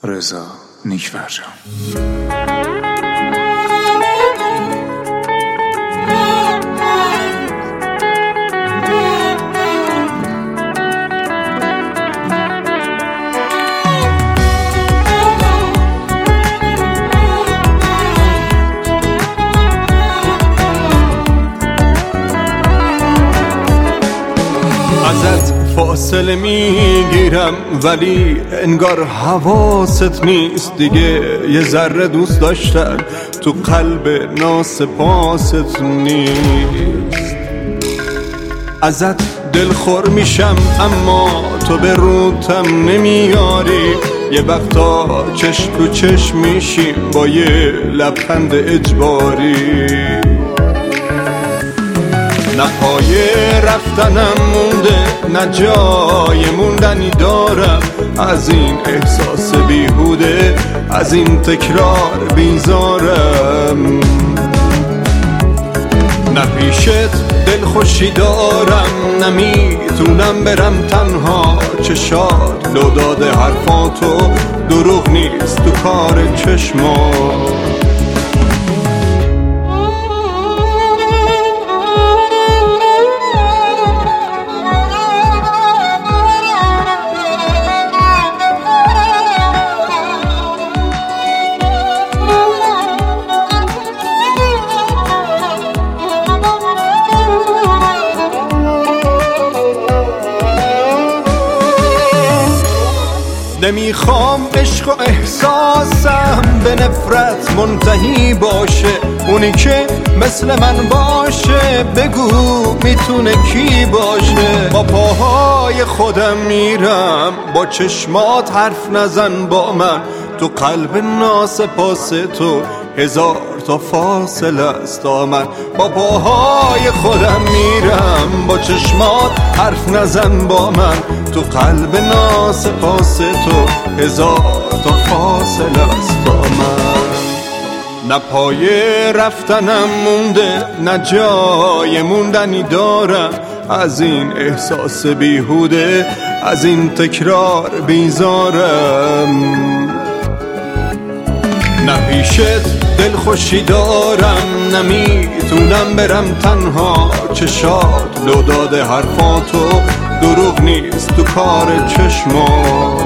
رضا نیکفرجان. ازت فاصله میگیرم ولی انگار حواست نیست دیگه. یه ذره دوست داشتن تو قلب ناسپاست نیست. ازت دلخور میشم اما تو به روتم نمیاری. یه وقتا چشم تو چشم میشیم با یه لبخند اجباری. نه پای رفتنم مونده نه جای موندنی دارم. از این احساس بیهوده از این تکرار بیزارم. نه پیشت دلخوشی دارم نمیتونم برم تنها. چشات لو داده حرفاتو دروغ نیست تو کار چشمات. نمیخوام عشق و احساسم به نفرت منتهی باشه. اونی که مثل من باشه بگو میتونه کی باشه. با پاهای خودم میرم با چشمات حرف نزن با من. تو قلب ناسپاس تو هزار تا فاصله است تا من. با پاهای خودم میرم با چشمات حرف نزن با من. تو قلب ناسپاس تو هزار تا فاصله است تا من. نه پای رفتنم مونده نه جای موندنی دارم. از این احساس بیهوده از این تکرار بیزارم. نه پیشت دلخوشی دارم نمیتونم برم تنها. چشات لو داده حرفاتو دروغ نیست تو کار چشمات.